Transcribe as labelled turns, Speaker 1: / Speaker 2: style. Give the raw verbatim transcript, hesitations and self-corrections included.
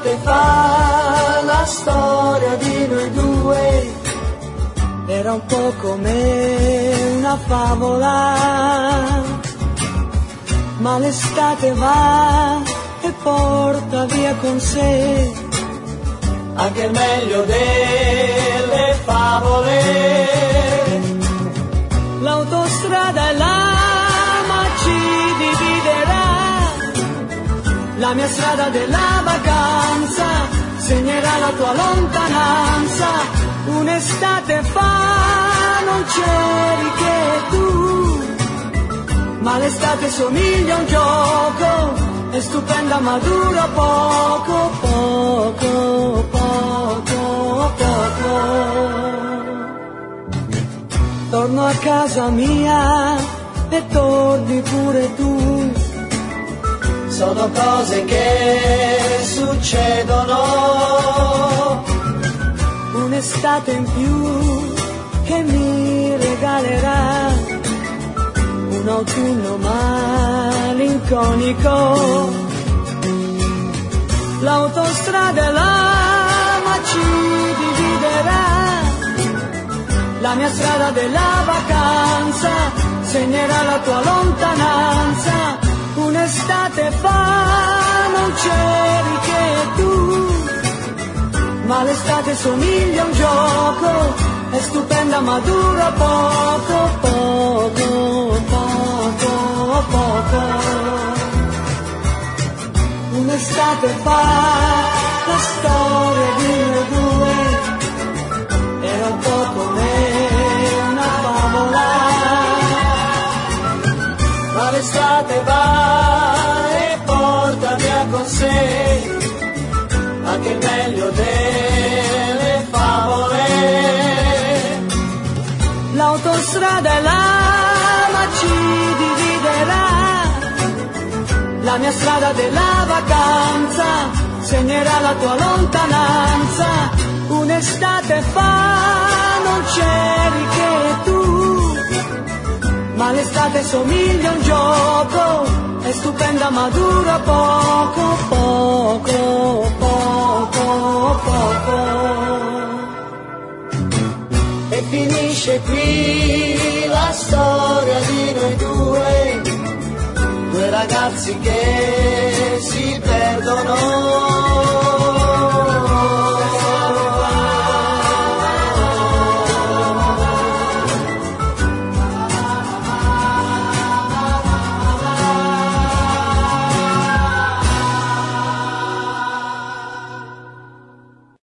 Speaker 1: Un'estate fa la storia di noi due era un po' come una favola, ma l'estate va e porta via con sé anche il meglio delle favole. L'autostrada è là ma ci dividerà, la mia strada della vacanza segnerà la tua lontananza. Un'estate fa non c'eri che tu, ma l'estate somiglia a un gioco, è stupenda ma dura poco, poco, poco, poco. Torno a casa mia e torni pure tu, sono cose che succedono. Un'estate in più che mi regalerà un autunno malinconico. L'autostrada è là ma ci dividerà, la mia strada della vacanza segnerà la tua lontananza. Un'estate fa non c'eri che tu, ma l'estate somiglia a un gioco, è stupenda ma dura poco, poco, poco, poco. Un'estate fa la storia di noi due era un po' come una favola, ma l'estate va e porta via con sé anche il meglio delle favole. L'autostrada è là ma ci dividerà, la mia strada della vacanza segnerà la tua lontananza. Un'estate fa non c'eri che tu, ma l'estate somiglia a un gioco, è stupenda ma dura poco, poco, poco, poco. E finisce qui la storia di noi due, due ragazzi che si perdono.